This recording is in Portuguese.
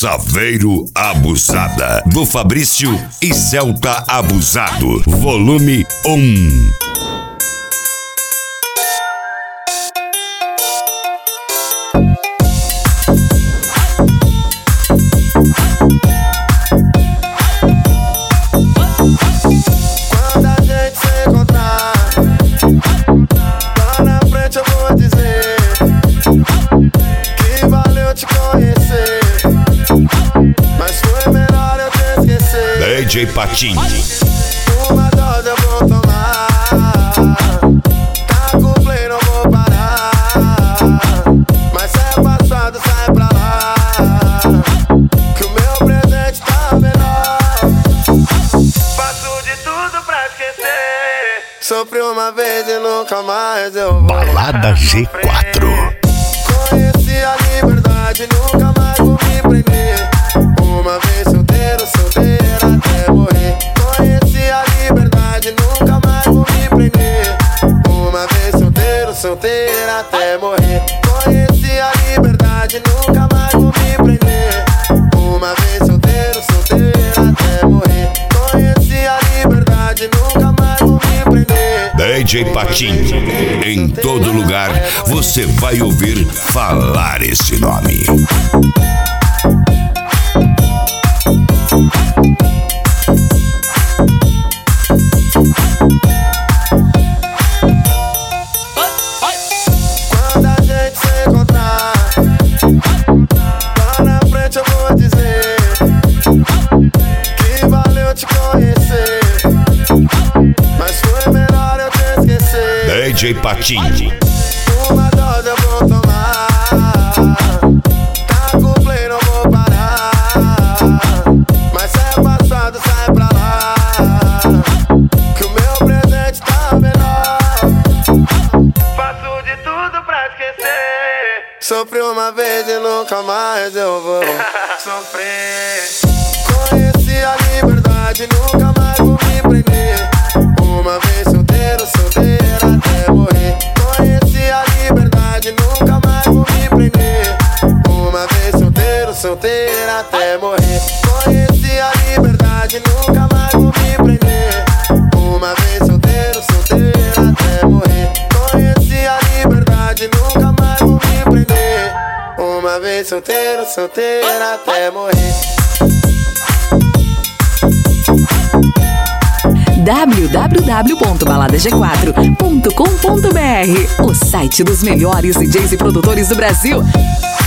Saveiro Abusada, do Fabrício e Celta Abusado, volume 1. Quando a gente se encontrar, lá na frente eu vou dizer que valeu te conhecer, mas foi melhor eu te esquecer. DJ Patinho. Uma dose eu vou tomar, tá com play, não vou parar, mas é passado, sai pra lá, que o meu presente tá melhor. Faço de tudo pra esquecer, sofri uma vez e nunca mais eu vou. Balada G4. Conheci a liberdade, nunca mais vou me prender. Uma vez solteiro, solteira até morrer. Conheci a liberdade, nunca mais vou me prender. Uma vez solteiro, solteira até morrer. Conheci a liberdade, nunca mais vou me prender. Uma vez solteiro, solteira até morrer. Conheci a liberdade, nunca mais vou me prender. DJ Patinho. Em todo lugar você vai ouvir falar esse nome. Quando a gente se encontrar, lá na frente eu vou dizer que valeu te conhecer, mas foi melhor eu te esquecer. DJ Patinho. Uma dose eu vou tomar, tá com play, não vou parar, mas é passado, sai pra lá, que o meu presente tá melhor. Faço de tudo pra esquecer, sofri uma vez e nunca mais eu vou sofrer. Conheci a liberdade, nunca mais vou me prender. Uma vez solteiro, solteira até morrer. Conheci a liberdade, nunca mais vou me prender. Uma vez solteiro, solteira até morrer. Conheci a liberdade, nunca mais vou me prender. Uma vez solteiro, solteira até morrer. Conheci a liberdade, nunca mais vou me prender. Uma vez solteiro, solteira até morrer. www.baladag4.com.br, o site dos melhores DJs e produtores do Brasil.